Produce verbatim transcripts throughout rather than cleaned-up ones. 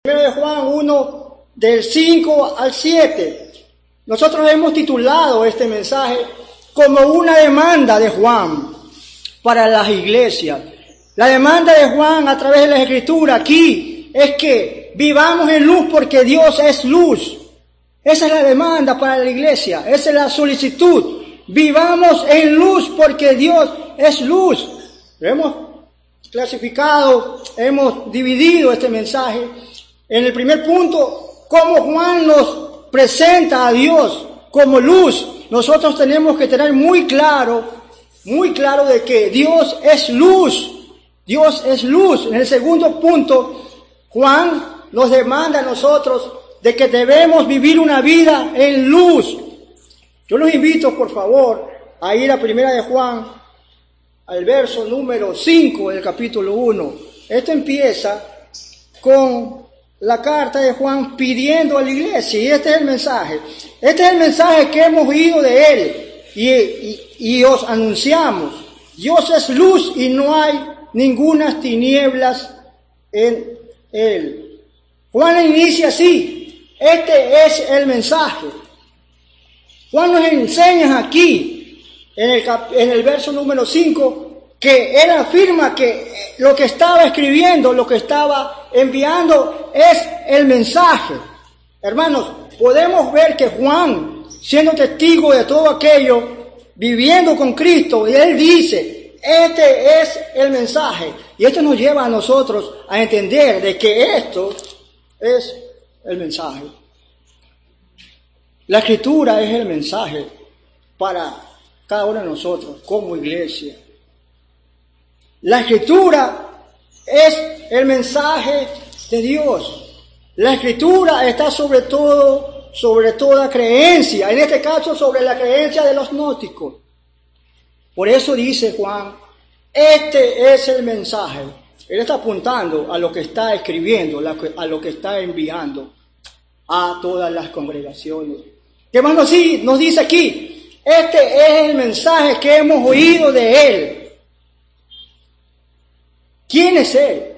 primero de Juan uno, del cinco al siete. Nosotros hemos titulado este mensaje como una demanda de Juan para las iglesias. La demanda de Juan a través de la Escritura aquí es que vivamos en luz porque Dios es luz. Esa es la demanda para la iglesia, esa es la solicitud. Vivamos en luz porque Dios es luz. Hemos clasificado, hemos dividido este mensaje. En el primer punto, cómo Juan nos presenta a Dios como luz. Nosotros tenemos que tener muy claro, muy claro de que Dios es luz. Dios es luz. En el segundo punto, Juan nos demanda a nosotros de que debemos vivir una vida en luz. Yo los invito, por favor, a ir a primera de Juan, al verso número cinco del capítulo uno. Esto empieza con la carta de Juan pidiendo a la iglesia, y este es el mensaje. Este es el mensaje que hemos oído de él, y, y, y os anunciamos. Dios es luz y no hay ninguna tinieblas en él. Juan inicia así, este es el mensaje. Juan nos enseña aquí, en el, en el verso número cinco, que él afirma que lo que estaba escribiendo, lo que estaba enviando es el mensaje. Hermanos, podemos ver que Juan, siendo testigo de todo aquello, viviendo con Cristo, y él dice, este es el mensaje. Y esto nos lleva a nosotros a entender de que esto es el mensaje. La Escritura es el mensaje para cada uno de nosotros como iglesia. La Escritura es el mensaje de Dios. La Escritura está sobre todo, sobre toda creencia, en este caso sobre la creencia de los gnósticos. Por eso dice Juan, este es el mensaje. Él está apuntando a lo que está escribiendo, a lo que está enviando a todas las congregaciones. ¿Qué más nos, nos dice aquí? Este es el mensaje que hemos oído de él. ¿Quién es él?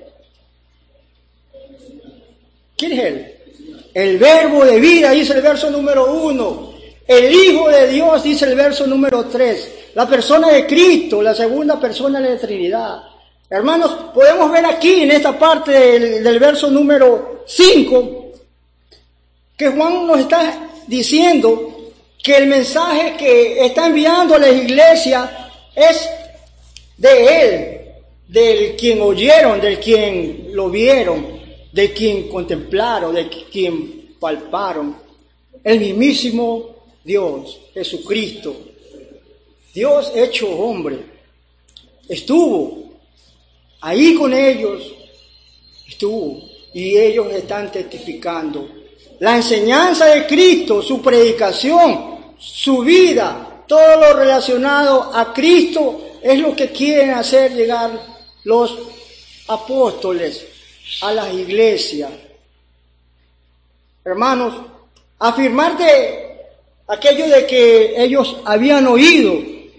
¿Quién es él? El verbo de vida, dice el verso número uno. El Hijo de Dios, dice el verso número tres. La persona de Cristo, la segunda persona de la Trinidad. Hermanos, podemos ver aquí en esta parte del, del verso número cinco que Juan nos está diciendo que el mensaje que está enviando a la iglesia es de él, del quien oyeron, del quien lo vieron, de quien contemplaron, de quien palparon. El mismísimo Dios, Jesucristo, Dios hecho hombre, estuvo ahí con ellos, estuvo, y ellos están testificando. La enseñanza de Cristo, su predicación, su vida, todo lo relacionado a Cristo es lo que quieren hacer llegar los apóstoles a las iglesias. Hermanos, afirmar de aquello de que ellos habían oído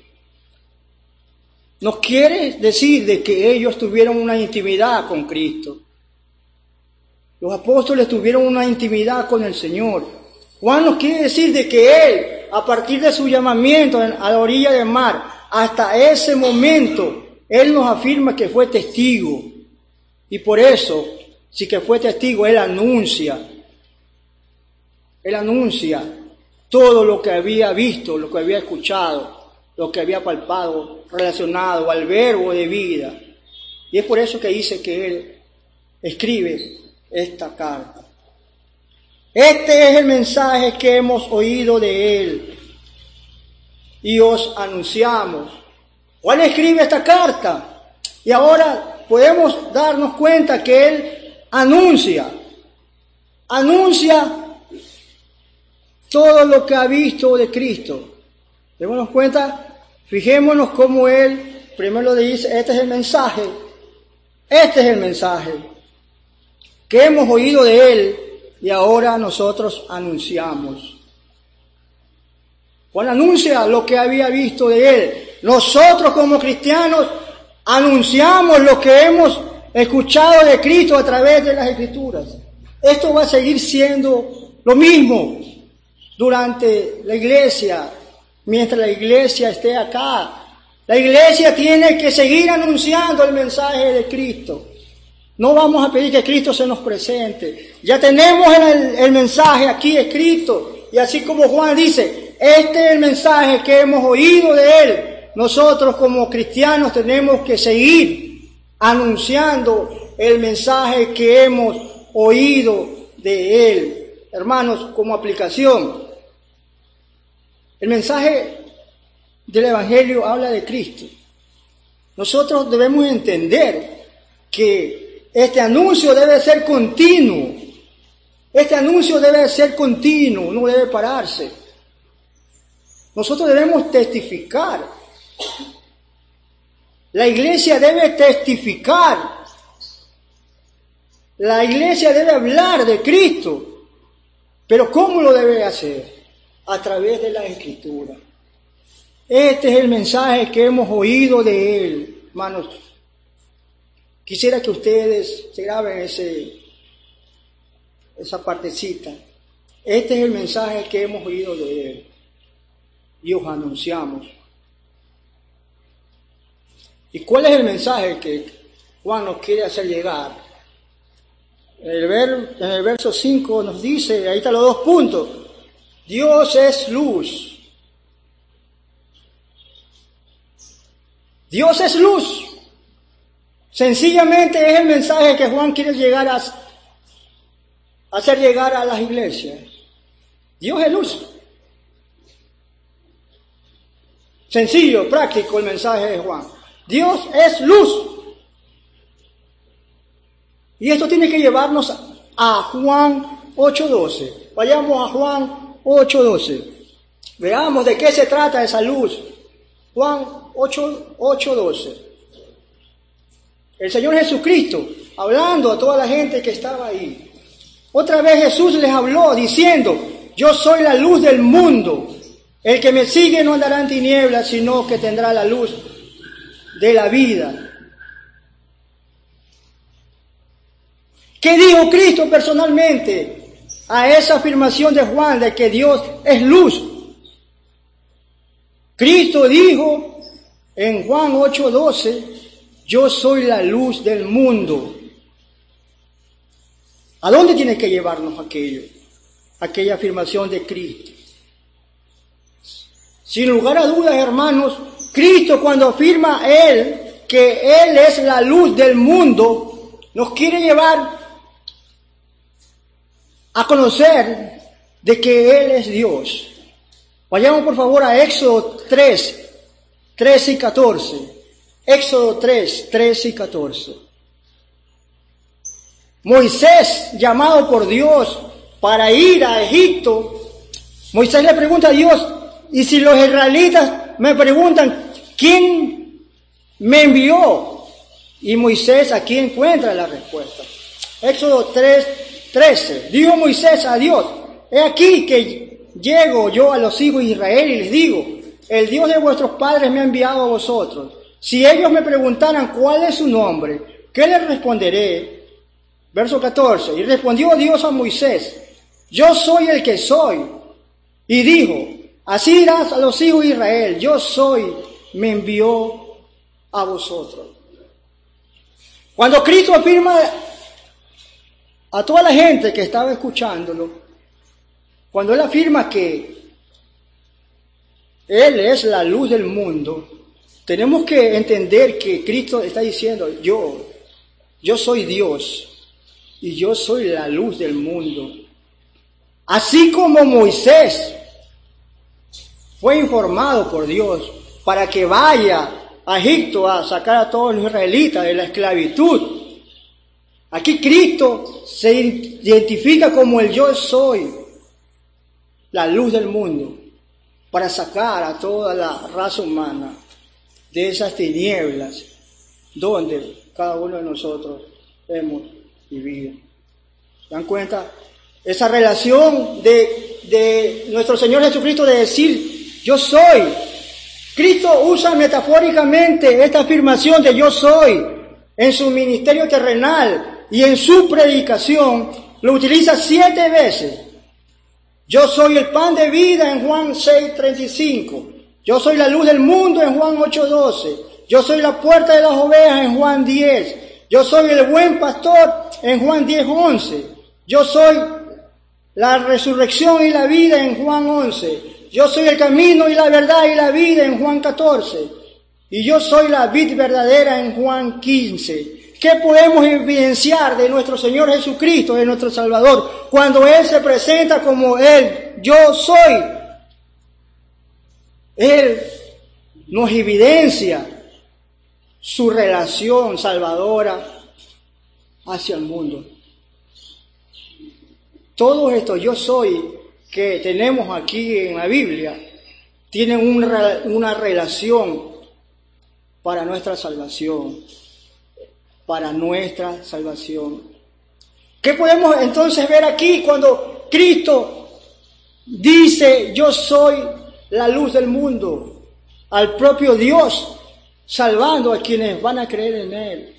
no quiere decir de que ellos tuvieron una intimidad con Cristo. Los apóstoles tuvieron una intimidad con el Señor. Juan nos quiere decir de que él, a partir de su llamamiento a la orilla del mar, hasta ese momento, él nos afirma que fue testigo. Y por eso, si que fue testigo, él anuncia. Él anuncia todo lo que había visto, lo que había escuchado, lo que había palpado, relacionado al verbo de vida. Y es por eso que dice que él escribe esta carta. Este es el mensaje que hemos oído de él y os anunciamos. Juan escribe esta carta y ahora podemos darnos cuenta que él anuncia, anuncia todo lo que ha visto de Cristo. Démonos cuenta, fijémonos cómo él primero le dice, este es el mensaje, este es el mensaje que hemos oído de él y ahora nosotros anunciamos. Juan anuncia lo que había visto de él. Nosotros como cristianos anunciamos lo que hemos escuchado de Cristo a través de las Escrituras. Esto va a seguir siendo lo mismo durante la iglesia, mientras la iglesia esté acá. La iglesia tiene que seguir anunciando el mensaje de Cristo. No vamos a pedir que Cristo se nos presente. Ya tenemos el, el mensaje aquí escrito. Y así como Juan dice, este es el mensaje que hemos oído de Él. Nosotros como cristianos tenemos que seguir anunciando el mensaje que hemos oído de Él. Hermanos, como aplicación, el mensaje del Evangelio habla de Cristo. Nosotros debemos entender que este anuncio debe ser continuo. Este anuncio debe ser continuo, no debe pararse. Nosotros debemos testificar. La iglesia debe testificar. La iglesia debe hablar de Cristo. Pero ¿cómo lo debe hacer? A través de la Escritura. Este es el mensaje que hemos oído de Él, hermanos. Quisiera que ustedes se graben ese, esa partecita. Este es el mensaje que hemos oído de Él y os anunciamos. ¿Y cuál es el mensaje que Juan nos quiere hacer llegar? En el, ver, en el verso cinco nos dice, ahí están los dos puntos, Dios es luz. Dios es luz. Sencillamente es el mensaje que Juan quiere llegar a hacer llegar a las iglesias. Dios es luz. Sencillo, práctico el mensaje de Juan. Dios es luz. Y esto tiene que llevarnos a Juan ocho doce. Vayamos a Juan ocho doce. Veamos de qué se trata esa luz. Juan ocho doce. El Señor Jesucristo, hablando a toda la gente que estaba ahí. Otra vez Jesús les habló diciendo, yo soy la luz del mundo. El que me sigue no andará en tinieblas, sino que tendrá la luz de la vida. ¿Qué dijo Cristo personalmente a esa afirmación de Juan de que Dios es luz? Cristo dijo en Juan ocho doce, yo soy la luz del mundo. ¿A dónde tiene que llevarnos aquello? Aquella afirmación de Cristo. Sin lugar a dudas, hermanos, Cristo cuando afirma Él que Él es la luz del mundo, nos quiere llevar a conocer de que Él es Dios. Vayamos por favor a Éxodo tres, trece y catorce. Éxodo tres, trece y catorce. Moisés, llamado por Dios para ir a Egipto, Moisés le pregunta a Dios, y si los israelitas me preguntan, ¿quién me envió? Y Moisés aquí encuentra la respuesta. Éxodo tres, trece. Dijo Moisés a Dios, he aquí que llego yo a los hijos de Israel y les digo, el Dios de vuestros padres me ha enviado a vosotros. Si ellos me preguntaran cuál es su nombre, ¿qué les responderé? Verso catorce. Y respondió Dios a Moisés, yo soy el que soy. Y dijo, así dirás a los hijos de Israel, yo soy, me envió a vosotros. Cuando Cristo afirma a toda la gente que estaba escuchándolo, cuando Él afirma que Él es la luz del mundo, tenemos que entender que Cristo está diciendo, yo, yo soy Dios y yo soy la luz del mundo. Así como Moisés fue informado por Dios para que vaya a Egipto a sacar a todos los israelitas de la esclavitud. Aquí Cristo se identifica como el yo soy, la luz del mundo, para sacar a toda la raza humana de esas tinieblas donde cada uno de nosotros hemos vivido. ¿Se dan cuenta? Esa relación de, de nuestro Señor Jesucristo de decir, yo soy. Cristo usa metafóricamente esta afirmación de yo soy en su ministerio terrenal y en su predicación lo utiliza siete veces. Yo soy el pan de vida en Juan seis treinta y cinco. Yo soy la luz del mundo en Juan ocho doce. Yo soy la puerta de las ovejas en Juan diez. Yo soy el buen pastor en Juan diez once. Yo soy la resurrección y la vida en Juan once. Yo soy el camino y la verdad y la vida en Juan catorce. Y yo soy la vid verdadera en Juan quince. ¿Qué podemos evidenciar de nuestro Señor Jesucristo, de nuestro Salvador, cuando Él se presenta como Él, yo soy? Él nos evidencia su relación salvadora hacia el mundo. Todo esto yo soy que tenemos aquí en la Biblia tienen una, una relación para nuestra salvación. Para nuestra salvación. ¿Qué podemos entonces ver aquí cuando Cristo dice, yo soy la luz del mundo? Al propio Dios, salvando a quienes van a creer en Él.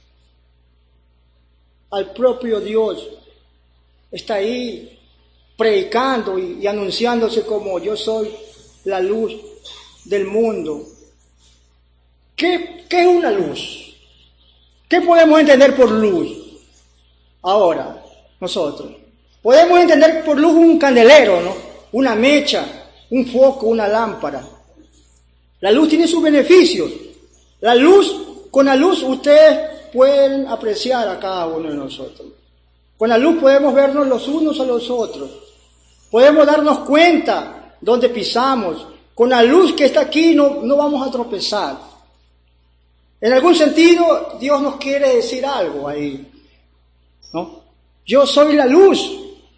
Al propio Dios está ahí predicando y, y anunciándose como yo soy la luz del mundo. ¿Qué, qué es una luz? ¿Qué podemos entender por luz? Ahora, nosotros. Podemos entender por luz un candelero, ¿no? Una mecha, un foco, una lámpara. La luz tiene sus beneficios. La luz, con la luz ustedes pueden apreciar a cada uno de nosotros. Con la luz podemos vernos los unos a los otros. Podemos darnos cuenta dónde pisamos. Con la luz que está aquí no, no vamos a tropezar. En algún sentido, Dios nos quiere decir algo ahí, ¿no? Yo soy la luz.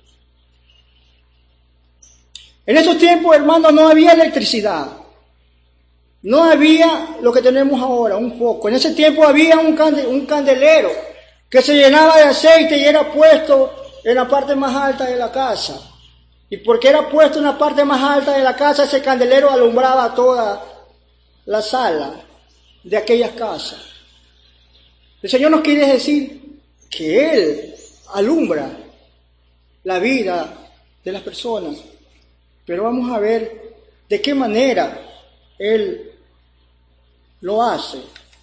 En esos tiempos, hermanos, no había electricidad. No había lo que tenemos ahora, un foco. En ese tiempo había un, cande, un candelero que se llenaba de aceite y era puesto en la parte más alta de la casa. Y porque era puesto en la parte más alta de la casa, ese candelero alumbraba toda la sala de aquellas casas. El Señor nos quiere decir que Él alumbra la vida de las personas, pero vamos a ver de qué manera Él lo hace.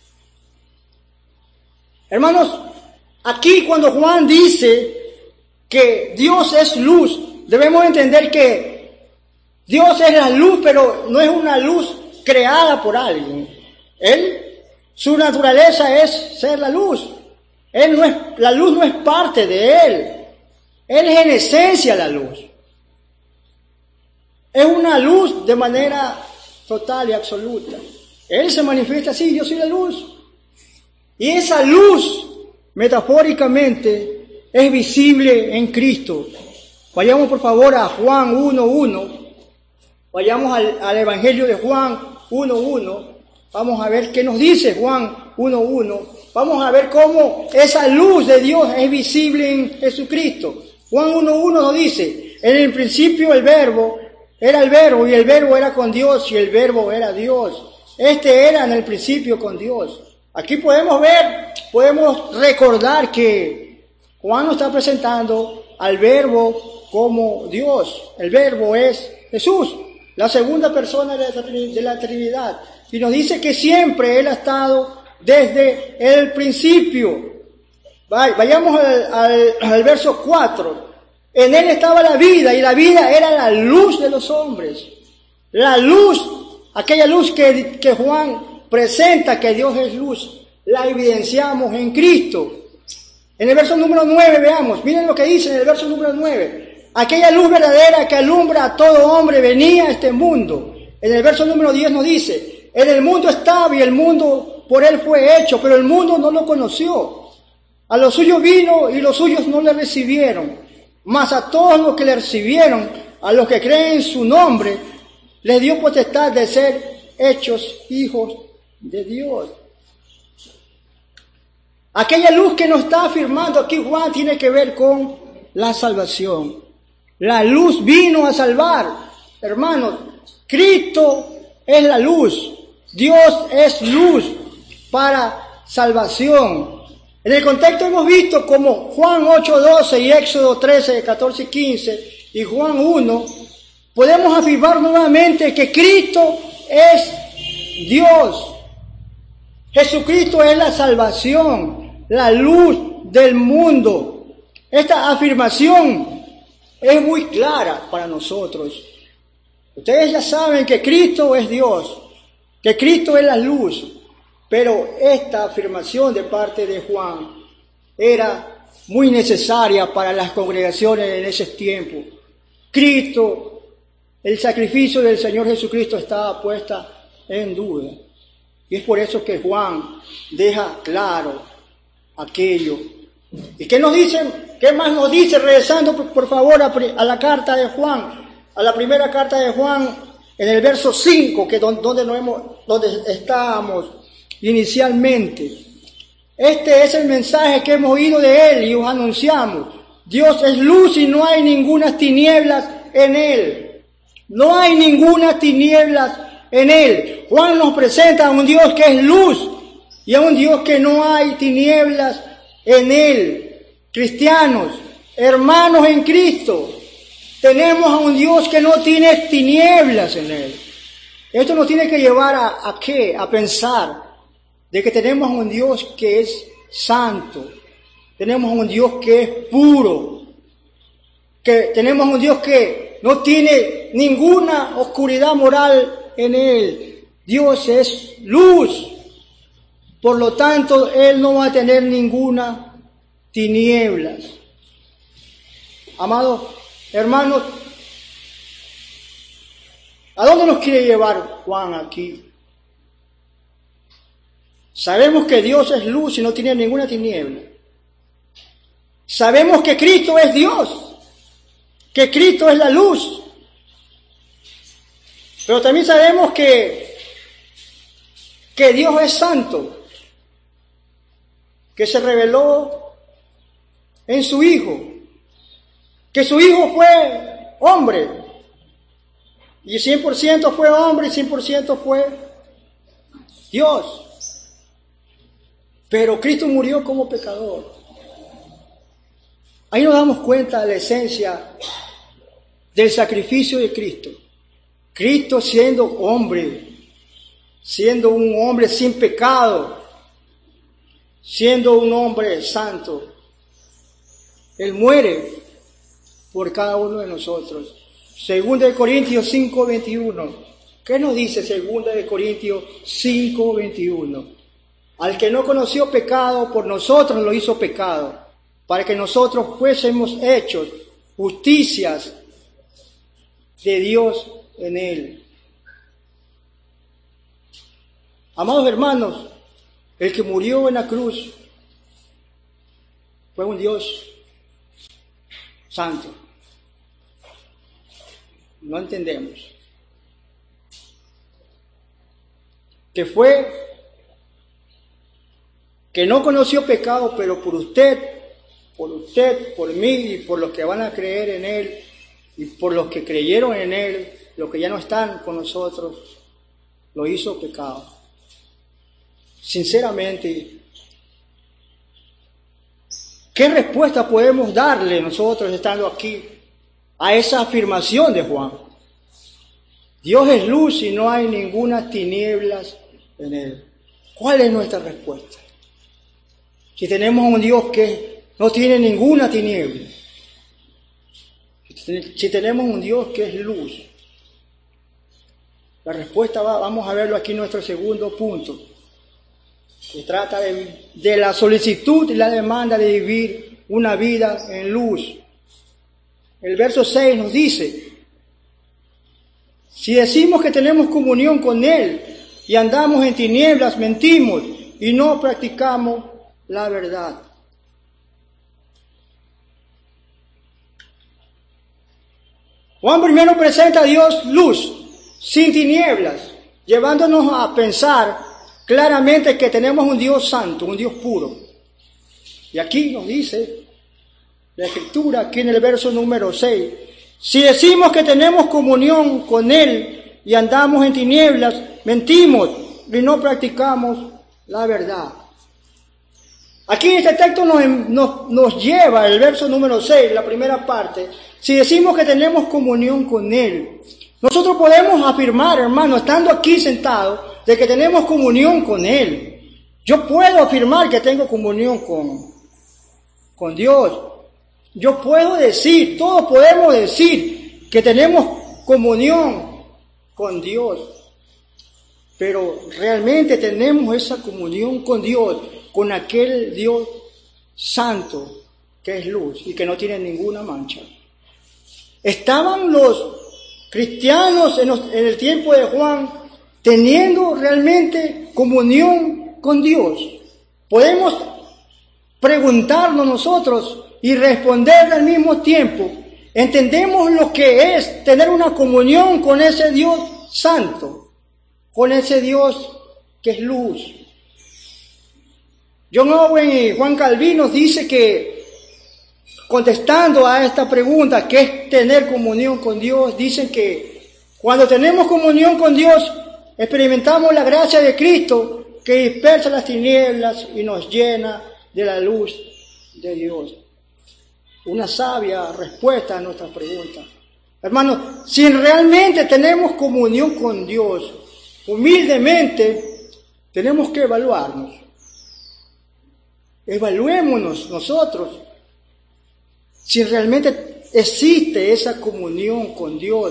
Hermanos, aquí cuando Juan dice que Dios es luz, debemos entender que Dios es la luz, pero no es una luz creada por alguien. Él, su naturaleza es ser la luz. Él no es, la luz no es parte de Él. Él es en esencia la luz. Es una luz de manera total y absoluta. Él se manifiesta así, yo soy la luz. Y esa luz, metafóricamente, es visible en Cristo. Vayamos por favor a Juan uno uno. Vayamos al, al Evangelio de Juan uno uno. Vamos a ver qué nos dice Juan uno uno. Vamos a ver cómo esa luz de Dios es visible en Jesucristo. Juan uno uno nos dice, en el principio el verbo era el verbo y el verbo era con Dios y el verbo era Dios. Este era en el principio con Dios. Aquí podemos ver, podemos recordar que Juan nos está presentando al verbo como Dios. El verbo es Jesús, la segunda persona de la Trinidad. Y nos dice que siempre Él ha estado desde el principio. Vayamos al, al, al verso cuatro. En Él estaba la vida y la vida era la luz de los hombres. La luz, aquella luz que, que Juan presenta que Dios es luz, la evidenciamos en Cristo. En el verso número nueve veamos, miren lo que dice en el verso número nueve. Aquella luz verdadera que alumbra a todo hombre venía a este mundo. En el verso número diez nos dice, en el mundo estaba y el mundo por Él fue hecho, pero el mundo no lo conoció. A los suyos vino y los suyos no le recibieron. Mas a todos los que le recibieron, a los que creen en su nombre, les dio potestad de ser hechos hijos de Dios. Aquella luz que nos está afirmando aquí Juan tiene que ver con la salvación. La luz vino a salvar. Hermanos, Cristo es la luz. Dios es luz para salvación. En el contexto hemos visto como Juan ocho doce y Éxodo trece, catorce y quince y Juan uno, podemos afirmar nuevamente que Cristo es Dios. Jesucristo es la salvación, la luz del mundo. Esta afirmación es muy clara para nosotros. Ustedes ya saben que Cristo es Dios, que Cristo es la luz, pero esta afirmación de parte de Juan era muy necesaria para las congregaciones en ese tiempo. Cristo, el sacrificio del Señor Jesucristo estaba puesta en duda. Y es por eso que Juan deja claro aquello. ¿Y qué nos dicen? ¿Qué más nos dice? Regresando por, por favor a, a la carta de Juan, a la primera carta de Juan, en el verso cinco, que es donde, nos hemos, donde estábamos inicialmente. Este es el mensaje que hemos oído de Él y os anunciamos. Dios es luz y no hay ninguna tinieblas en Él. No hay ninguna tinieblas en Él. Juan nos presenta a un Dios que es luz y a un Dios que no hay tinieblas en Él. Cristianos, hermanos en Cristo, tenemos a un Dios que no tiene tinieblas en Él. Esto nos tiene que llevar a, a qué? A pensar de que tenemos a un Dios que es santo, tenemos a un Dios que es puro, que tenemos a un Dios que no tiene ninguna oscuridad moral en Él. Dios es luz, por lo tanto Él no va a tener ninguna tinieblas. Amados hermanos, ¿a dónde nos quiere llevar Juan aquí? Sabemos que Dios es luz y no tiene ninguna tiniebla. Sabemos que Cristo es Dios, que Cristo es la luz. Pero también sabemos que, que Dios es santo, que se reveló en su Hijo, que su Hijo fue hombre, y cien por ciento fue hombre y cien por ciento fue Dios. Pero Cristo murió como pecador. Ahí nos damos cuenta de la esencia del sacrificio de Cristo. Cristo siendo hombre, siendo un hombre sin pecado, siendo un hombre santo, Él muere por cada uno de nosotros. Segunda de Corintios cinco veintiuno. ¿Qué nos dice Segunda de Corintios cinco veintiuno? Al que no conoció pecado, por nosotros lo hizo pecado, para que nosotros fuésemos hechos justicias de Dios en Él. Amados hermanos, el que murió en la cruz fue un Dios santo. No entendemos. Que fue que no conoció pecado, pero por usted, por usted, por mí y por los que van a creer en Él y por los que creyeron en Él, los que ya no están con nosotros, lo hizo pecado. Sinceramente, ¿qué respuesta podemos darle nosotros estando aquí a esa afirmación de Juan? Dios es luz y no hay ninguna tinieblas en Él. ¿Cuál es nuestra respuesta? Si tenemos un Dios que no tiene ninguna tiniebla, si tenemos un Dios que es luz, la respuesta va, vamos a verlo aquí en nuestro segundo punto, que trata de, de la solicitud y la demanda de vivir una vida en luz. El verso seis nos dice: si decimos que tenemos comunión con Él y andamos en tinieblas, mentimos y no practicamos la verdad. Juan primero presenta a Dios luz, sin tinieblas, llevándonos a pensar claramente que tenemos un Dios santo, un Dios puro. Y aquí nos dice la Escritura, aquí en el verso número seis, si decimos que tenemos comunión con Él y andamos en tinieblas, mentimos y no practicamos la verdad. Aquí este texto nos, nos, nos lleva, el verso número seis, la primera parte, si decimos que tenemos comunión con Él. Nosotros podemos afirmar, hermano, estando aquí sentados, de que tenemos comunión con Él. Yo puedo afirmar que tengo comunión con, con Dios. Yo puedo decir, todos podemos decir que tenemos comunión con Dios. Pero realmente tenemos esa comunión con Dios, con aquel Dios santo que es luz y que no tiene ninguna mancha. Estaban los cristianos en, los, en el tiempo de Juan teniendo realmente comunión con Dios. Podemos preguntarnos nosotros y responder al mismo tiempo. ¿Entendemos lo que es tener una comunión con ese Dios santo? Con ese Dios que es luz. John Owen y Juan Calvino dice que, contestando a esta pregunta, ¿qué es tener comunión con Dios? Dicen que cuando tenemos comunión con Dios, experimentamos la gracia de Cristo que dispersa las tinieblas y nos llena de la luz de Dios. Una sabia respuesta a nuestra pregunta. Hermanos, si realmente tenemos comunión con Dios, humildemente tenemos que evaluarnos. Evaluémonos nosotros si realmente existe esa comunión con Dios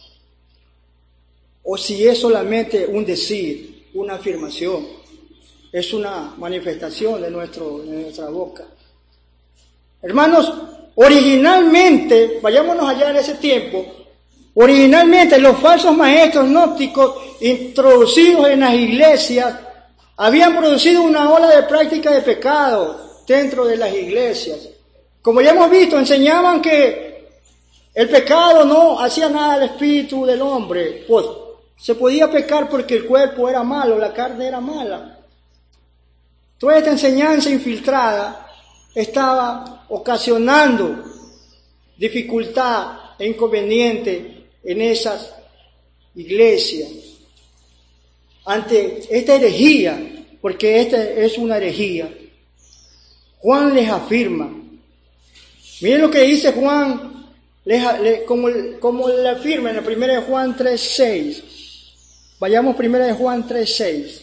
o si es solamente un decir, una afirmación, es una manifestación de, nuestro, de nuestra boca. Hermanos, originalmente, vayámonos allá en ese tiempo, originalmente los falsos maestros gnósticos introducidos en las iglesias habían producido una ola de práctica de pecado dentro de las iglesias. Como ya hemos visto, enseñaban que el pecado no hacía nada al espíritu del hombre, pues se podía pecar porque el cuerpo era malo, la carne era mala. Toda esta enseñanza infiltrada estaba ocasionando dificultad e inconveniente en esas iglesias. Ante esta herejía, porque esta es una herejía, Juan les afirma. Miren lo que dice Juan, les, les, como, como le afirma en la primera de Juan tres seis. Vayamos primera de Juan tres seis.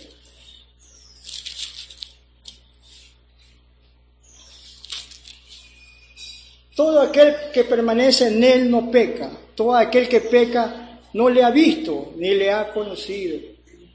Todo aquel que permanece en él no peca. Todo aquel que peca no le ha visto ni le ha conocido.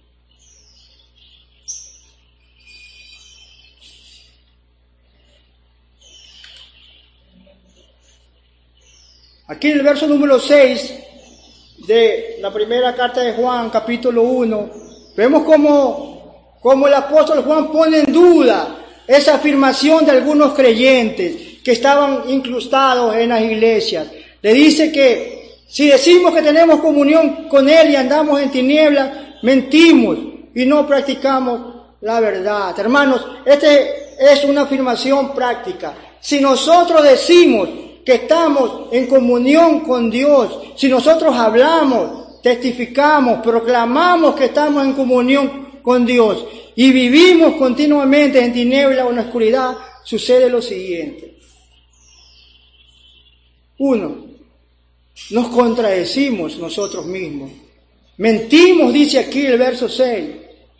Aquí en el verso número seis de la primera carta de Juan, capítulo uno, vemos como, como el apóstol Juan pone en duda esa afirmación de algunos creyentes que estaban incrustados en las iglesias. Le dice que si decimos que tenemos comunión con Él y andamos en tinieblas, mentimos y no practicamos la verdad. Hermanos, esta es una afirmación práctica. Si nosotros decimos que estamos en comunión con Dios, si nosotros hablamos, testificamos, proclamamos que estamos en comunión con Dios y vivimos continuamente en tiniebla o en oscuridad, sucede lo siguiente. Uno, nos contradecimos nosotros mismos. Mentimos, dice aquí el verso seis.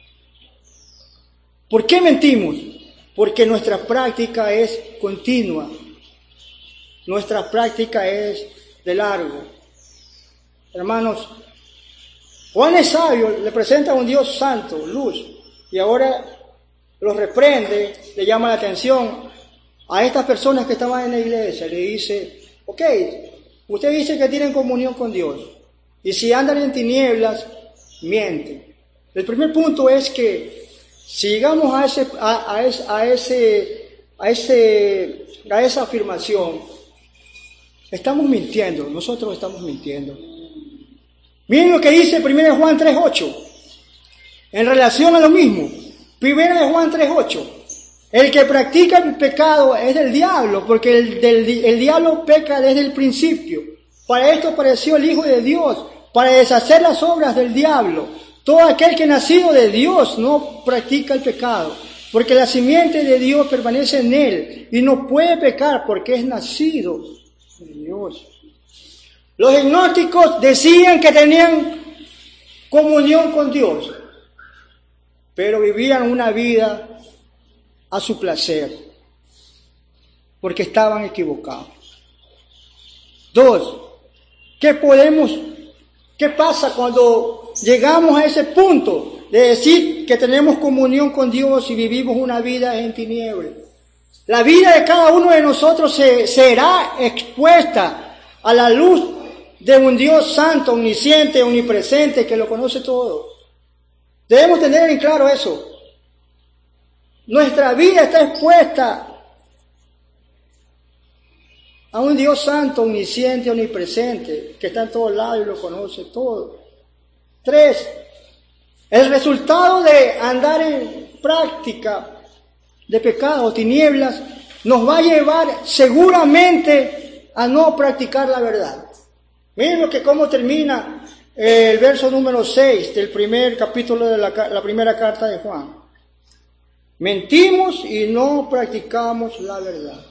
¿Por qué mentimos? Porque nuestra práctica es continua. Nuestra práctica es de largo. Hermanos, Juan es sabio, le presenta a un Dios santo, luz, y ahora los reprende, le llama la atención a estas personas que estaban en la iglesia, le dice, ok, usted dice que tienen comunión con Dios, y si andan en tinieblas, mienten. El primer punto es que si llegamos a ese, a, a, ese, a, ese, a, ese, a esa afirmación, estamos mintiendo, nosotros estamos mintiendo. Miren lo que dice primera de Juan tres ocho, en relación a lo mismo. primera de Juan tres ocho, el que practica el pecado es del diablo, porque el, del, el diablo peca desde el principio. Para esto apareció el Hijo de Dios, para deshacer las obras del diablo. Todo aquel que nacido de Dios no practica el pecado, porque la simiente de Dios permanece en él y no puede pecar porque es nacido de Dios. Los gnósticos decían que tenían comunión con Dios, pero vivían una vida a su placer, porque estaban equivocados. Dos, ¿qué podemos, qué pasa cuando llegamos a ese punto de decir que tenemos comunión con Dios y vivimos una vida en tinieblas? La vida de cada uno de nosotros se, será expuesta a la luz de un Dios santo, omnisciente, omnipresente, que lo conoce todo. Debemos tener en claro eso. Nuestra vida está expuesta a un Dios santo, omnisciente, omnipresente, que está en todos lados y lo conoce todo. Tres, el resultado de andar en práctica de pecado o tinieblas nos va a llevar seguramente a no practicar la verdad. Miren lo que cómo termina el verso número seis del primer capítulo de la, la primera carta de Juan. Mentimos y no practicamos la verdad.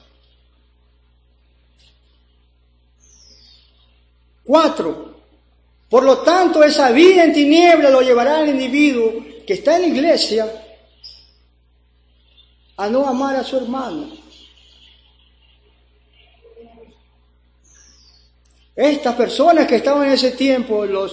Cuatro, por lo tanto, esa vida en tiniebla lo llevará al individuo que está en la iglesia a no amar a su hermano. Estas personas que estaban en ese tiempo, los,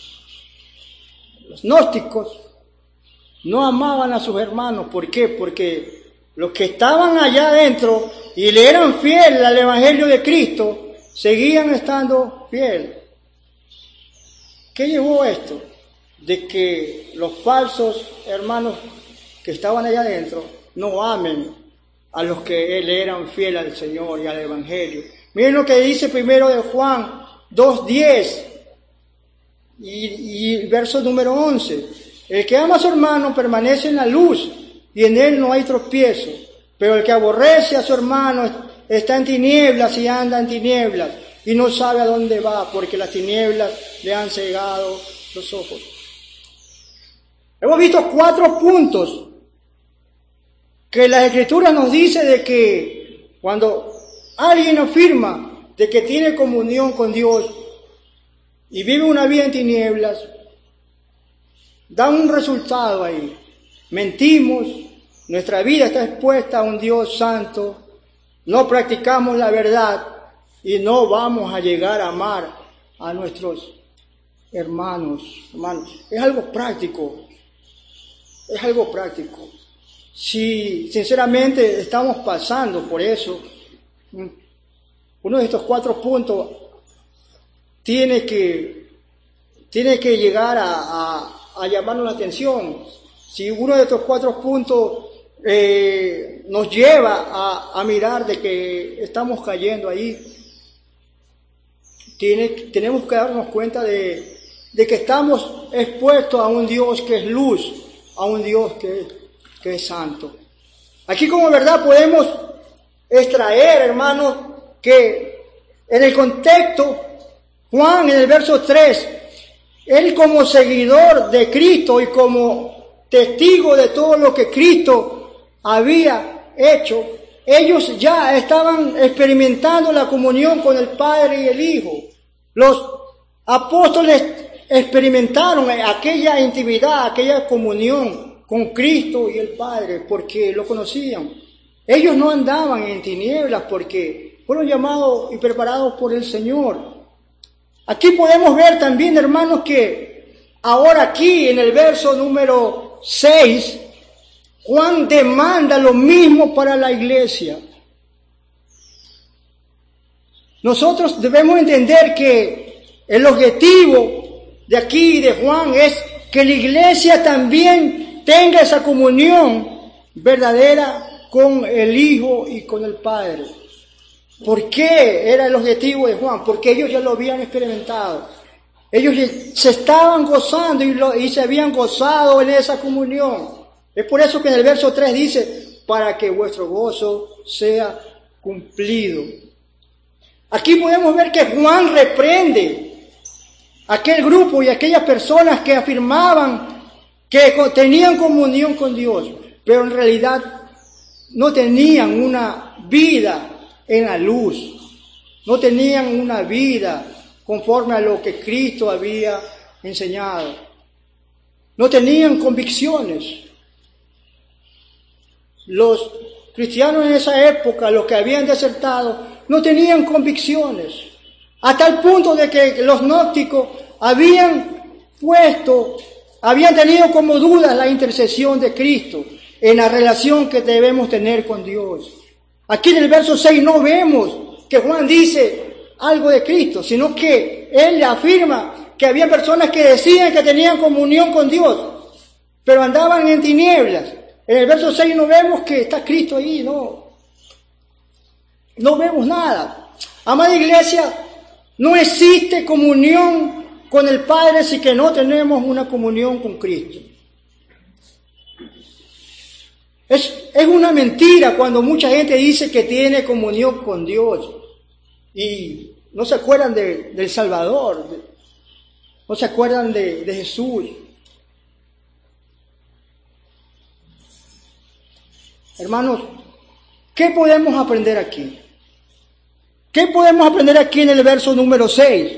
los gnósticos, no amaban a sus hermanos. ¿Por qué? Porque los que estaban allá adentro y le eran fieles al Evangelio de Cristo, seguían estando fieles. ¿Qué llevó a esto? De que los falsos hermanos que estaban allá adentro no amen a los que le eran fieles al Señor y al Evangelio. Miren lo que dice primero de Juan dos diez y, y verso número once. El que ama a su hermano permanece en la luz y en él no hay tropiezo. Pero el que aborrece a su hermano está en tinieblas y anda en tinieblas y no sabe a dónde va porque las tinieblas le han cegado los ojos. Hemos visto cuatro puntos que la Escritura nos dice de que cuando alguien afirma de que tiene comunión con Dios y vive una vida en tinieblas, da un resultado ahí. Mentimos, nuestra vida está expuesta a un Dios santo, no practicamos la verdad y no vamos a llegar a amar a nuestros hermanos. hermanos. Es algo práctico, es algo práctico. Si sinceramente estamos pasando por eso, uno de estos cuatro puntos tiene que, tiene que llegar a, a, a llamarnos la atención. Si uno de estos cuatro puntos eh, nos lleva a, a mirar de que estamos cayendo ahí, tiene, tenemos que darnos cuenta de, de que estamos expuestos a un Dios que es luz, a un Dios que, que es santo. Aquí como verdad podemos extraer, hermanos, que en el contexto, Juan en el verso tres, él como seguidor de Cristo y como testigo de todo lo que Cristo había hecho, ellos ya estaban experimentando la comunión con el Padre y el Hijo. Los apóstoles experimentaron aquella intimidad, aquella comunión con Cristo y el Padre, porque lo conocían. Ellos no andaban en tinieblas porque fueron llamados y preparados por el Señor. Aquí podemos ver también, hermanos, que ahora aquí en el verso número seis, Juan demanda lo mismo para la iglesia. Nosotros debemos entender que el objetivo de aquí de Juan es que la iglesia también tenga esa comunión verdadera con el Hijo y con el Padre. ¿Por qué era el objetivo de Juan? Porque ellos ya lo habían experimentado. Ellos se estaban gozando y, lo, y se habían gozado en esa comunión. Es por eso que en el verso tres dice, para que vuestro gozo sea cumplido. Aquí podemos ver que Juan reprende a aquel grupo y a aquellas personas que afirmaban que tenían comunión con Dios. pero en realidad no tenían una vida en la luz, no tenían una vida conforme a lo que Cristo había enseñado, no tenían convicciones. Los cristianos en esa época, los que habían desertado, no tenían convicciones, hasta el punto de que los gnósticos habían puesto, habían tenido como duda la intercesión de Cristo en la relación que debemos tener con Dios. Aquí en el verso seis no vemos que Juan dice algo de Cristo, sino que él le afirma que había personas que decían que tenían comunión con Dios, pero andaban en tinieblas. En el verso seis no vemos que está Cristo ahí, no. No vemos nada. Amada iglesia, no existe comunión con el Padre si que no tenemos una comunión con Cristo. Es, es una mentira cuando mucha gente dice que tiene comunión con Dios y no se acuerdan de, del Salvador, de, no se acuerdan de, de Jesús. Hermanos, ¿qué podemos aprender aquí? ¿Qué podemos aprender aquí en el verso número seis?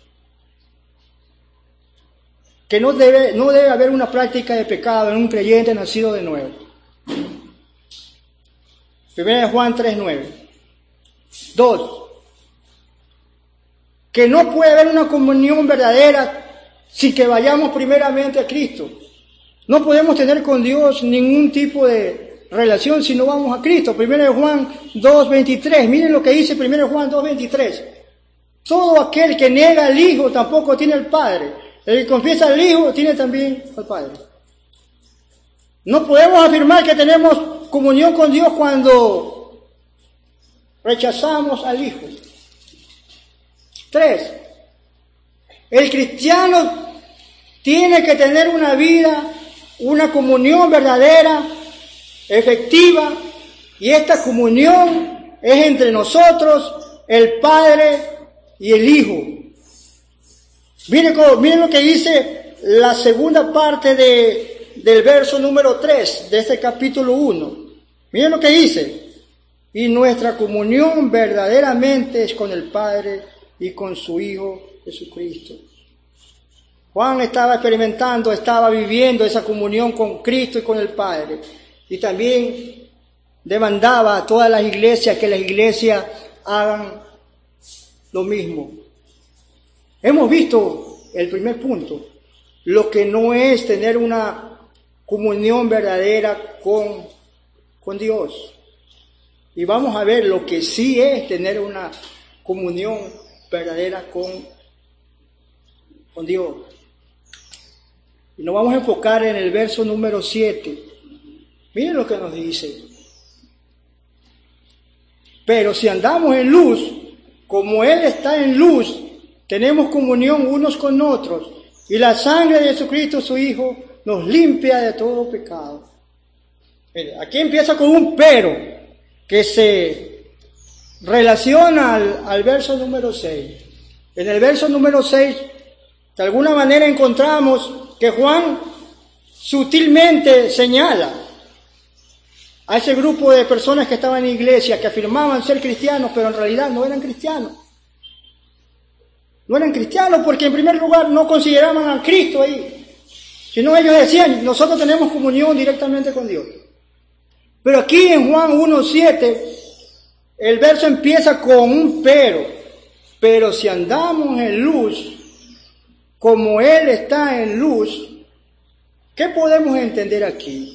Que no debe, no debe haber una práctica de pecado en un creyente nacido de nuevo. Primera de Juan tres nueve. Dos. Que no puede haber una comunión verdadera sin que vayamos primeramente a Cristo. No podemos tener con Dios ningún tipo de relación si no vamos a Cristo. Primera de Juan dos veintitrés. Miren lo que dice Primera de Juan dos veintitrés. Todo aquel que niega al Hijo tampoco tiene al Padre. El que confiesa al Hijo tiene también al Padre. No podemos afirmar que tenemos comunión con Dios cuando rechazamos al Hijo. Tres. El cristiano tiene que tener una vida, una comunión verdadera, efectiva, y esta comunión es entre nosotros, el Padre y el Hijo. Miren, miren lo que dice la segunda parte de, del verso número tres de este capítulo uno. Miren lo que dice. Y nuestra comunión verdaderamente es con el Padre y con su Hijo Jesucristo. Juan estaba experimentando, estaba viviendo esa comunión con Cristo y con el Padre. Y también demandaba a todas las iglesias que las iglesias hagan lo mismo. Hemos visto el primer punto, lo que no es tener una comunión verdadera con, con Dios. Y vamos a ver lo que sí es tener una comunión verdadera con, con Dios. Y nos vamos a enfocar en el verso número siete. Miren lo que nos dice. Pero si andamos en luz, como Él está en luz, tenemos comunión unos con otros, y la sangre de Jesucristo, su Hijo, nos limpia de todo pecado. Mire, aquí empieza con un pero, que se relaciona al, al verso número seis. En el verso número seis, de alguna manera encontramos que Juan sutilmente señala a ese grupo de personas que estaban en la iglesia, que afirmaban ser cristianos, pero en realidad no eran cristianos. No eran cristianos porque en primer lugar no consideraban a Cristo ahí, sino ellos decían, nosotros tenemos comunión directamente con Dios. Pero aquí en Juan uno siete, el verso empieza con un pero, pero si andamos en luz, como Él está en luz, ¿qué podemos entender aquí?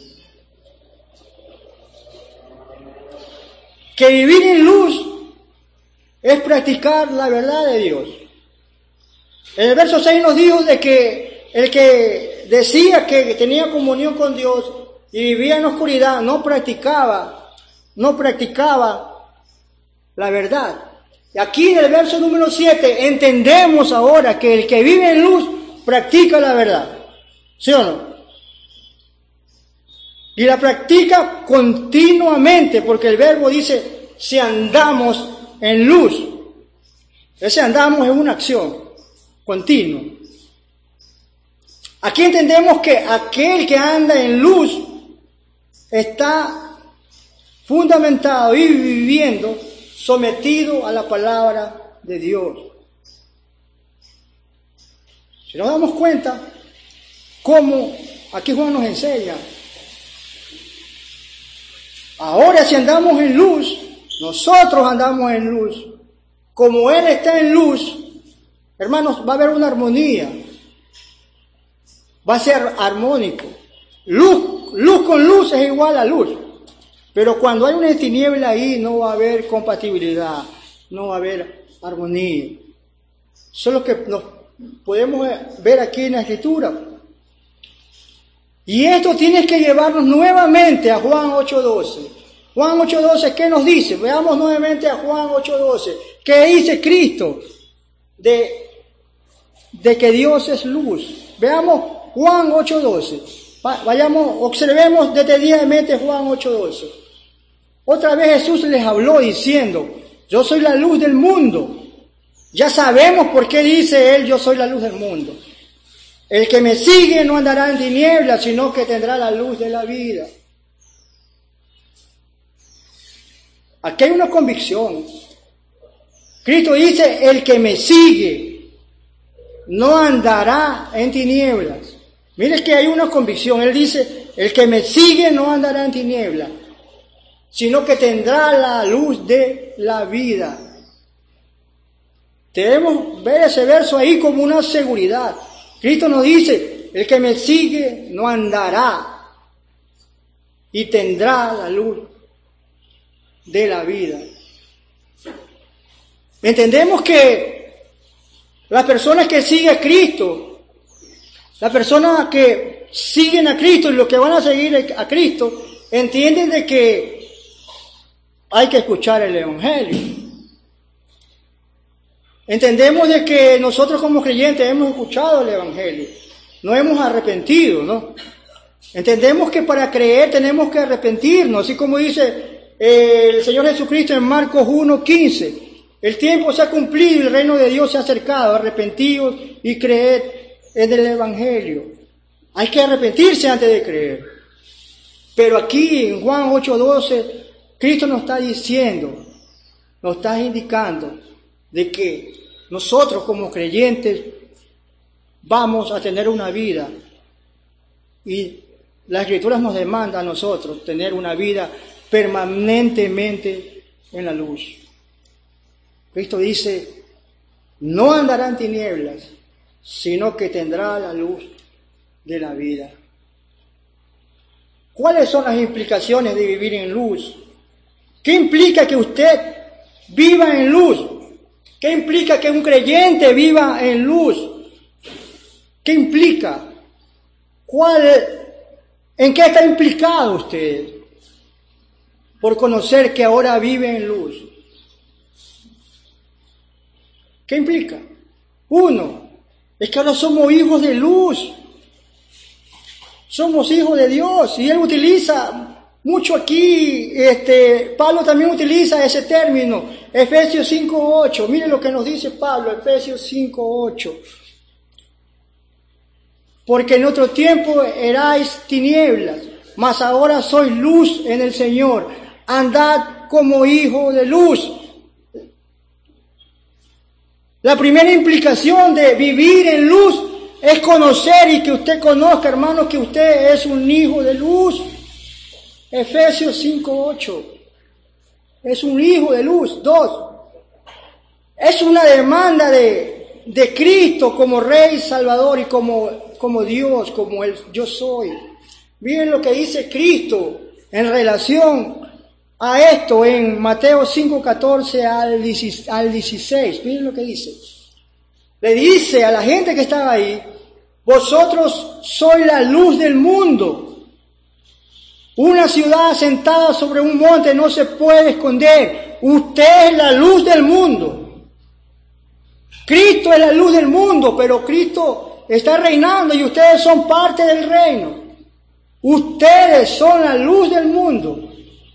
Que vivir en luz es practicar la verdad de Dios. En el verso seis nos dijo de que el que decía que tenía comunión con Dios y vivía en la oscuridad no practicaba, no practicaba la verdad. Y aquí en el verso número siete entendemos ahora que el que vive en luz practica la verdad. ¿Sí o no? Y la practica continuamente, porque el verbo dice, si andamos en luz. Ese andamos es una acción continua. Aquí entendemos que aquel que anda en luz está fundamentado y viviendo sometido a la palabra de Dios. Si nos damos cuenta, cómo aquí Juan nos enseña, ahora si andamos en luz, nosotros andamos en luz, como Él está en luz, hermanos, va a haber una armonía, va a ser armónico. Luz, luz con luz es igual a luz, pero cuando hay una tiniebla ahí no va a haber compatibilidad, no va a haber armonía. Eso es lo que nos podemos ver aquí en la Escritura. Y esto tiene que llevarnos nuevamente a Juan ocho doce. Juan ocho doce, ¿qué nos dice? Veamos nuevamente a Juan ocho doce. ¿Qué dice Cristo de, de que Dios es luz? Veamos Juan ocho doce. Vayamos, observemos detenidamente Juan ocho doce. Otra vez Jesús les habló diciendo, yo soy la luz del mundo. Ya sabemos por qué dice Él, yo soy la luz del mundo. El que me sigue no andará en tinieblas, sino que tendrá la luz de la vida. Aquí hay una convicción. Cristo dice, el que me sigue no andará en tinieblas. Mire que hay una convicción. Él dice, el que me sigue no andará en tinieblas, sino que tendrá la luz de la vida. Debemos ver ese verso ahí como una seguridad. Cristo nos dice, el que me sigue no andará y tendrá la luz de la vida. Entendemos que las personas que siguen a Cristo, las personas que siguen a Cristo y los que van a seguir a Cristo, entienden de que hay que escuchar el Evangelio. Entendemos de que nosotros como creyentes hemos escuchado el Evangelio, no hemos arrepentido, ¿no? Entendemos que para creer tenemos que arrepentirnos, así como dice eh, el Señor Jesucristo en Marcos uno quince. El tiempo se ha cumplido y el reino de Dios se ha acercado, arrepentidos y creed en el Evangelio. Hay que arrepentirse antes de creer. Pero aquí en Juan ocho doce, Cristo nos está diciendo, nos está indicando de que nosotros como creyentes vamos a tener una vida y las Escrituras nos demandan a nosotros tener una vida permanentemente en la luz. Cristo dice, no andará en tinieblas, sino que tendrá la luz de la vida. ¿Cuáles son las implicaciones de vivir en luz? ¿Qué implica que usted viva en luz? ¿Qué implica que un creyente viva en luz? ¿Qué implica? ¿Cuál, ¿En qué está implicado usted por conocer que ahora vive en luz? ¿Qué implica? Uno, es que ahora somos hijos de luz. Somos hijos de Dios. Y Él utiliza mucho aquí, este, Pablo también utiliza ese término, Efesios cinco ocho. Miren lo que nos dice Pablo, Efesios cinco ocho. Porque en otro tiempo erais tinieblas, mas ahora sois luz en el Señor. Andad como hijos de luz. La primera implicación de vivir en luz es conocer y que usted conozca, hermano, que usted es un hijo de luz. Efesios cinco ocho. Es un hijo de luz. Dos. Es una demanda de, de Cristo como Rey Salvador y como, como Dios, como el yo soy. Miren lo que dice Cristo en relación a esto en Mateo cinco catorce al dieciséis. Miren lo que dice. Le dice a la gente que estaba ahí, vosotros sois la luz del mundo. Una ciudad asentada sobre un monte no se puede esconder. Usted es la luz del mundo. Cristo es la luz del mundo, pero Cristo está reinando y ustedes son parte del reino. Ustedes son la luz del mundo.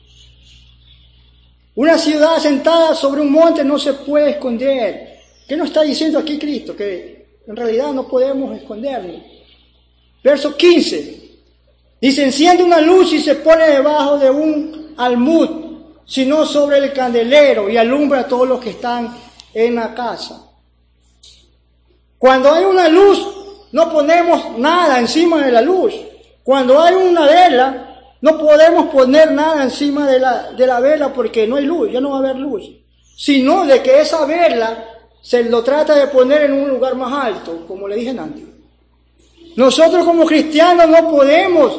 Una ciudad asentada sobre un monte no se puede esconder. ¿Qué nos está diciendo aquí Cristo? Que en realidad no podemos escondernos. Verso quince. Ni se enciende una luz y se pone debajo de un almud, sino sobre el candelero y alumbra a todos los que están en la casa. Cuando hay una luz, no ponemos nada encima de la luz. Cuando hay una vela, no podemos poner nada encima de la, de la vela porque no hay luz, ya no va a haber luz. Sino de que esa vela se lo trata de poner en un lugar más alto, como le dije antes. Nosotros como cristianos no podemos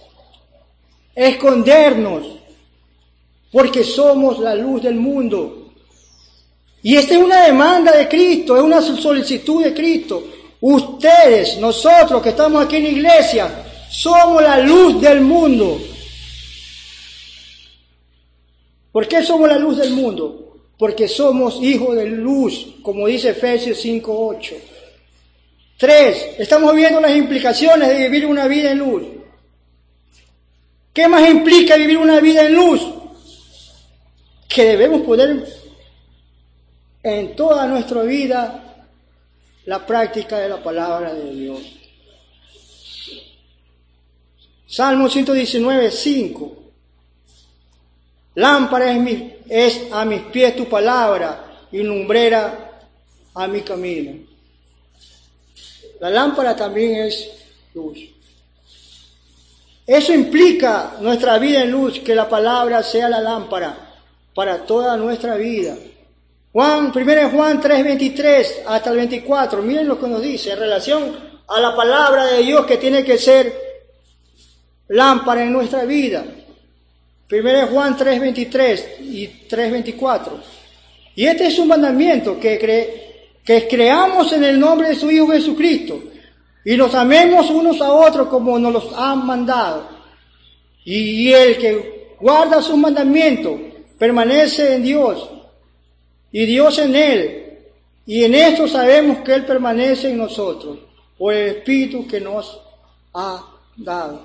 escondernos porque somos la luz del mundo. Y esta es una demanda de Cristo, es una solicitud de Cristo. Ustedes, nosotros que estamos aquí en la iglesia, somos la luz del mundo. ¿Por qué somos la luz del mundo? Porque somos hijos de luz, como dice Efesios cinco ocho. Tres, estamos viendo las implicaciones de vivir una vida en luz. ¿Qué más implica vivir una vida en luz? Que debemos poner en toda nuestra vida la práctica de la palabra de Dios. Salmo ciento diecinueve, cinco. Lámpara es, mi, es a mis pies tu palabra y lumbrera a mi camino. La lámpara también es luz. Eso implica nuestra vida en luz, que la palabra sea la lámpara para toda nuestra vida. Juan, primero Juan tres, veintitrés hasta el veinticuatro, miren lo que nos dice en relación a la palabra de Dios que tiene que ser lámpara en nuestra vida. primero Juan tres, veintitrés y tres, veinticuatro. Y este es un mandamiento, que, cre, que creamos en el nombre de su Hijo Jesucristo y nos amemos unos a otros como nos los han mandado. Y el que guarda sus mandamientos permanece en Dios y Dios en él. Y en esto sabemos que Él permanece en nosotros por el Espíritu que nos ha dado.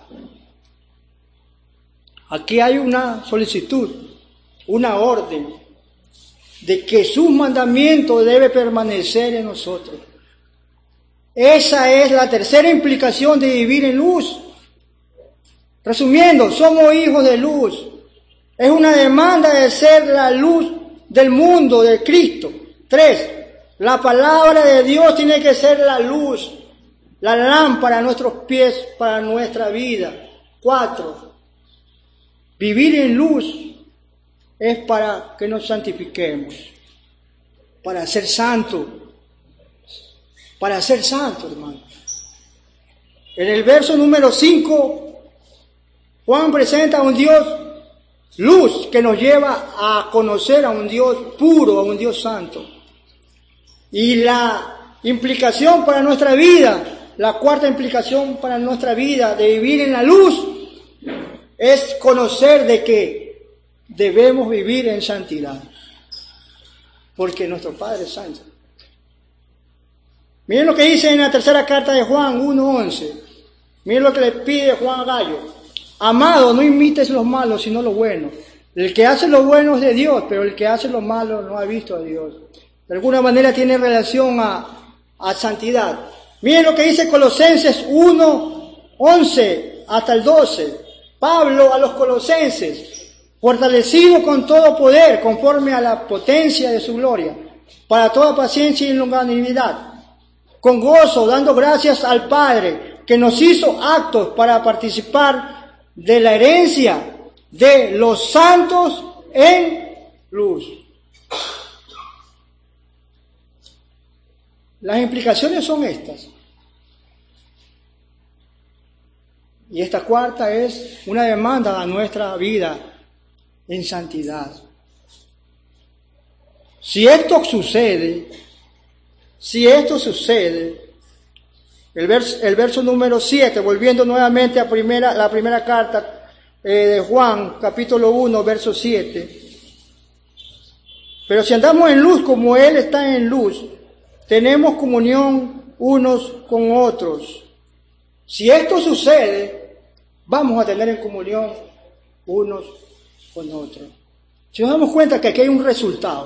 Aquí hay una solicitud, una orden de que sus mandamientos debe permanecer en nosotros. Esa es la tercera implicación de vivir en luz. Resumiendo, somos hijos de luz. Es una demanda de ser la luz del mundo, de Cristo. Tres, la palabra de Dios tiene que ser la luz, la lámpara a nuestros pies para nuestra vida. Cuatro, vivir en luz es para que nos santifiquemos, para ser santos, para ser santos, hermano. En el verso número cinco, Juan presenta a un Dios luz que nos lleva a conocer a un Dios puro, a un Dios santo. Y la implicación para nuestra vida, la cuarta implicación para nuestra vida de vivir en la luz, es conocer de que debemos vivir en santidad, porque nuestro Padre es santo. Miren lo que dice en la tercera carta de Juan uno once. Miren lo que le pide Juan a Gallo. Amado, no imites los malos, sino lo bueno. El que hace lo bueno es de Dios, pero el que hace lo malo no ha visto a Dios. De alguna manera tiene relación a, a santidad. Miren lo que dice Colosenses uno once hasta el doce. Pablo a los colosenses, fortalecido con todo poder, conforme a la potencia de su gloria, para toda paciencia y longanimidad, con gozo, dando gracias al Padre, que nos hizo aptos para participar de la herencia de los santos en luz. Las implicaciones son estas. Y esta cuarta es una demanda a nuestra vida en santidad. Si esto sucede, si esto sucede, el verso, el verso número siete, volviendo nuevamente a primera, la primera carta eh, de Juan, capítulo uno, verso siete. Pero si andamos en luz como Él está en luz, tenemos comunión unos con otros. Si esto sucede, vamos a tener en comunión unos con otros. Si nos damos cuenta que aquí hay un resultado,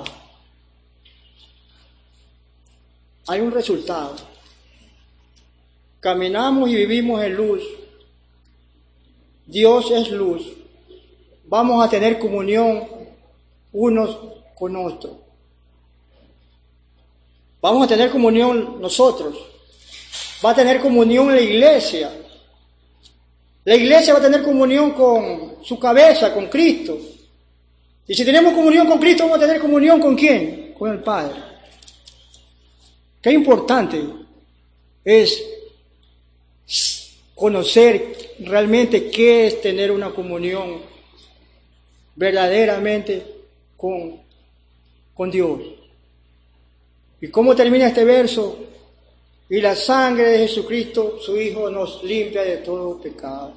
hay un resultado. Caminamos y vivimos en luz Dios es luz, vamos a tener comunión unos con otros. Vamos a tener comunión nosotros. Va a tener comunión la iglesia. La iglesia va a tener comunión con su cabeza, con Cristo. Y si tenemos comunión con Cristo, vamos a tener comunión ¿con quién? Con el Padre. Qué importante es conocer realmente qué es tener una comunión verdaderamente con, con Dios. ¿Y cómo termina este verso? Y la sangre de Jesucristo, su Hijo, nos limpia de todo pecado.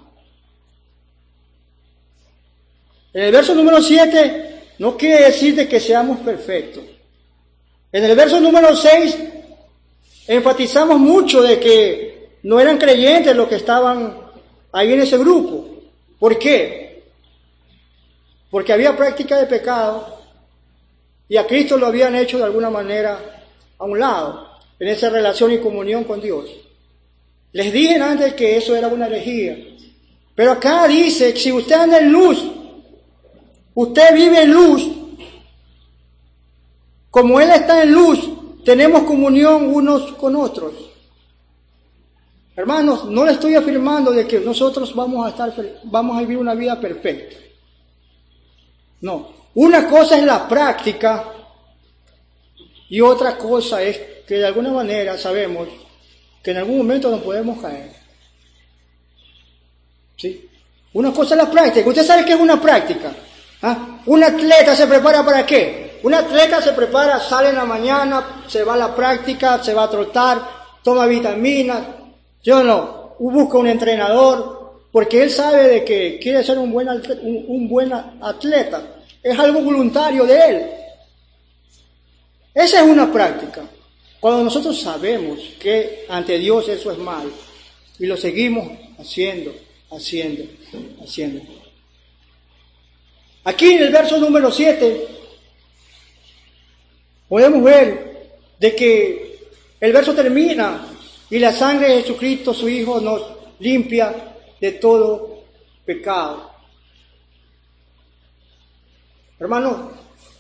En el verso número siete no quiere decir de que seamos perfectos. En el verso número seis enfatizamos mucho de que no eran creyentes los que estaban ahí en ese grupo. ¿Por qué? Porque había práctica de pecado y a Cristo lo habían hecho de alguna manera a un lado, en esa relación y comunión con Dios. Les dije antes que eso era una herejía, pero acá dice que si usted anda en luz, usted vive en luz, como Él está en luz, tenemos comunión unos con otros. Hermanos, no le estoy afirmando de que nosotros vamos a estar, vamos a vivir una vida perfecta. No, una cosa es la práctica y otra cosa es que de alguna manera sabemos que en algún momento nos podemos caer. ¿Sí? Una cosa es la práctica. ¿Usted sabe qué es una práctica? ¿Ah? ¿Un atleta se prepara para qué? Un atleta se prepara, sale en la mañana, se va a la práctica, se va a trotar, toma vitaminas. Yo no, busca un entrenador, porque él sabe de que quiere ser un buen atleta, un, un buen atleta. Es algo voluntario de él. Esa es una práctica. Cuando nosotros sabemos que ante Dios eso es mal y lo seguimos haciendo, haciendo, haciendo. Aquí en el verso número siete podemos ver de que el verso termina y la sangre de Jesucristo, su Hijo, nos limpia de todo pecado. Hermano,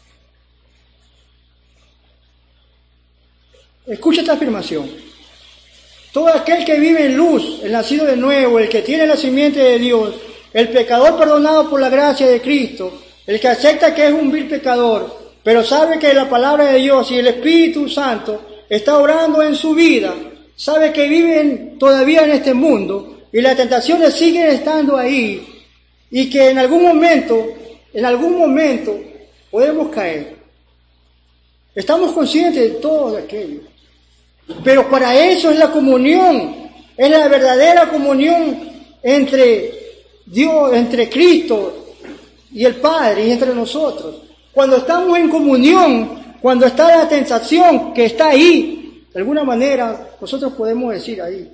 escucha esta afirmación. Todo aquel que vive en luz, el nacido de nuevo, el que tiene la simiente de Dios, el pecador perdonado por la gracia de Cristo, el que acepta que es un vil pecador, pero sabe que la palabra de Dios y el Espíritu Santo está obrando en su vida, sabe que viven todavía en este mundo y las tentaciones siguen estando ahí y que en algún momento, en algún momento podemos caer. Estamos conscientes de todo aquello. Pero para eso es la comunión, es la verdadera comunión entre Dios, entre Cristo y el Padre y entre nosotros. Cuando estamos en comunión, cuando está la tentación que está ahí, de alguna manera nosotros podemos decir ahí.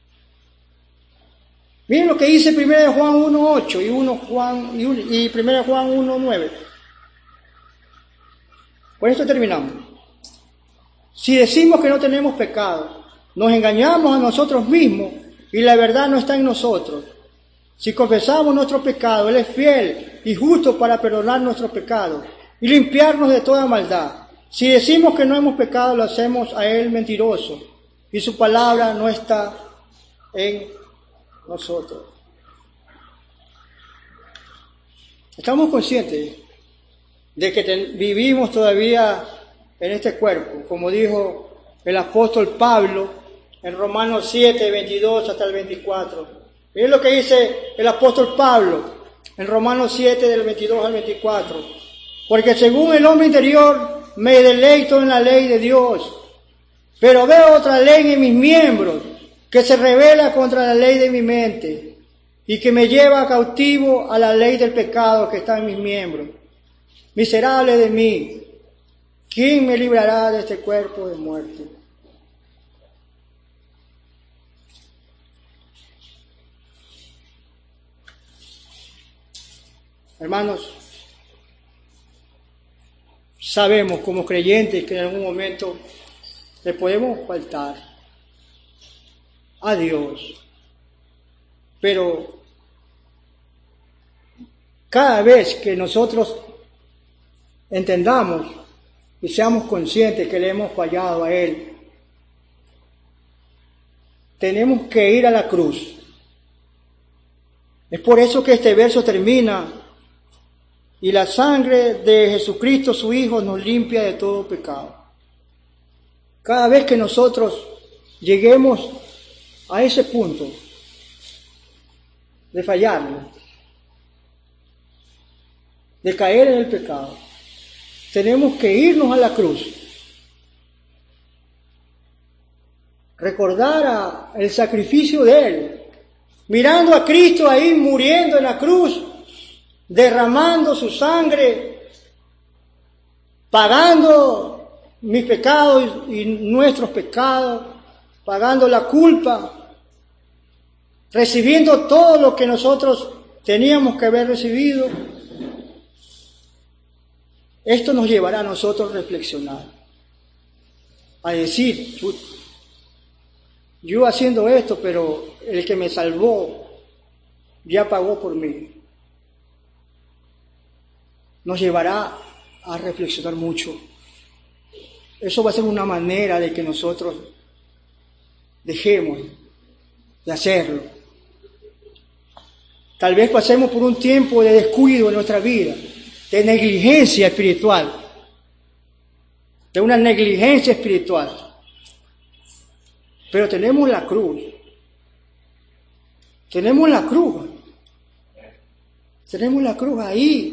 Miren lo que dice primera de Juan uno ocho y, uno Juan, y, y primera de Juan uno nueve. Con esto terminamos. Si decimos que no tenemos pecado, nos engañamos a nosotros mismos y la verdad no está en nosotros. Si confesamos nuestro pecado, Él es fiel y justo para perdonar nuestros pecados y limpiarnos de toda maldad. Si decimos que no hemos pecado, lo hacemos a Él mentiroso y su palabra no está en nosotros. Estamos conscientes de que ten, vivimos todavía en este cuerpo, como dijo el apóstol Pablo en Romanos siete, veintidós hasta el veinticuatro. Miren lo que dice el apóstol Pablo en Romanos siete, del veintidós al veinticuatro. Porque según el hombre interior me deleito en la ley de Dios, pero veo otra ley en mis miembros que se revela contra la ley de mi mente y que me lleva cautivo a la ley del pecado que está en mis miembros. Miserable de mí, ¿quién me librará de este cuerpo de muerte? Hermanos, sabemos como creyentes que en algún momento le podemos faltar a Dios, pero cada vez que nosotros entendamos y seamos conscientes que le hemos fallado a Él, tenemos que ir a la cruz. Es por eso que este verso termina: y la sangre de Jesucristo, su Hijo, nos limpia de todo pecado. Cada vez que nosotros lleguemos a ese punto de fallarle, de caer en el pecado, tenemos que irnos a la cruz, recordar a el sacrificio de Él, mirando a Cristo ahí muriendo en la cruz, derramando su sangre, pagando mis pecados y nuestros pecados, pagando la culpa, recibiendo todo lo que nosotros teníamos que haber recibido. Esto nos llevará a nosotros a reflexionar, a decir: yo haciendo esto, pero el que me salvó ya pagó por mí. Nos llevará a reflexionar mucho. Eso va a ser una manera de que nosotros dejemos de hacerlo. Tal vez pasemos por un tiempo de descuido en nuestra vida, de negligencia espiritual, de una negligencia espiritual. Pero tenemos la cruz. Tenemos la cruz. Tenemos la cruz ahí.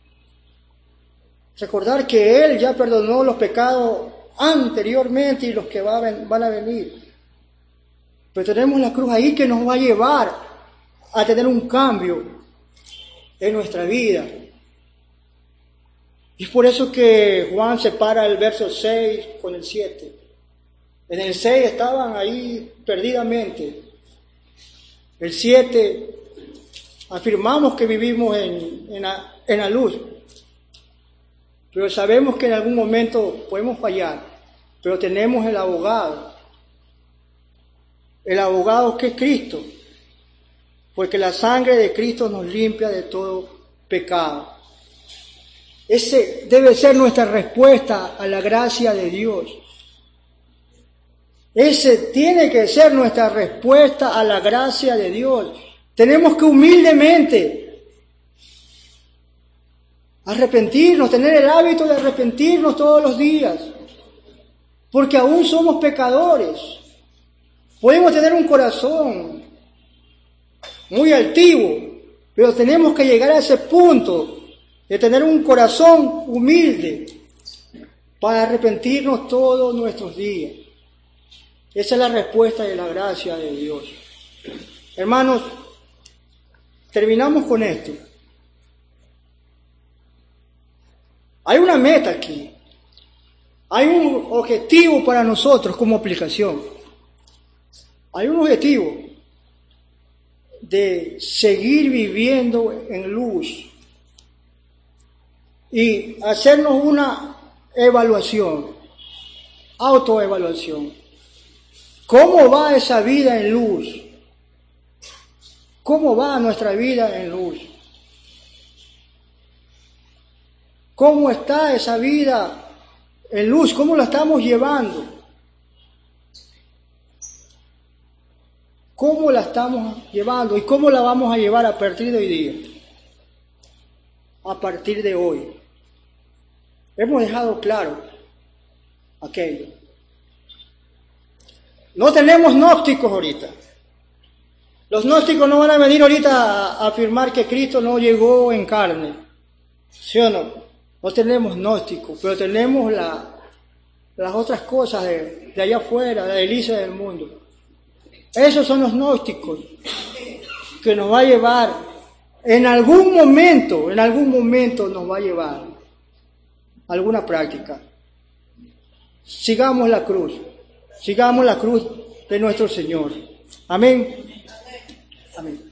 Recordar que Él ya perdonó los pecados anteriormente y los que van a venir. Pero tenemos la cruz ahí que nos va a llevar a tener un cambio en nuestra vida. Y es por eso que Juan separa el verso seis con el siete. En el seis estaban ahí perdidamente. El siete, afirmamos que vivimos en, en, la, en la luz. Pero sabemos que en algún momento podemos fallar. Pero tenemos el abogado. El abogado que es Cristo. Porque la sangre de Cristo nos limpia de todo pecado. Ese debe ser nuestra respuesta a la gracia de Dios. Ese tiene que ser nuestra respuesta a la gracia de Dios. Tenemos que humildemente arrepentirnos, tener el hábito de arrepentirnos todos los días. Porque aún somos pecadores. Podemos tener un corazón muy altivo, pero tenemos que llegar a ese punto de tener un corazón humilde para arrepentirnos todos nuestros días. Esa es la respuesta de la gracia de Dios. Hermanos, terminamos con esto. Hay una meta aquí. Hay un objetivo para nosotros como aplicación. Hay un objetivo de seguir viviendo en luz y hacernos una evaluación, autoevaluación. ¿Cómo va esa vida en luz? ¿Cómo va nuestra vida en luz? ¿Cómo está esa vida en luz? ¿Cómo la estamos llevando? ¿Cómo la estamos llevando y cómo la vamos a llevar a partir de hoy día? A partir de hoy. Hemos dejado claro aquello. No tenemos gnósticos ahorita. Los gnósticos no van a venir ahorita a afirmar que Cristo no llegó en carne. ¿Sí o no? No tenemos gnósticos, pero tenemos la, las otras cosas de, de allá afuera, de la iglesia del mundo. Esos son los gnósticos que nos va a llevar, en algún momento, en algún momento nos va a llevar a alguna práctica. Sigamos la cruz, sigamos la cruz de nuestro Señor. Amén. Amén.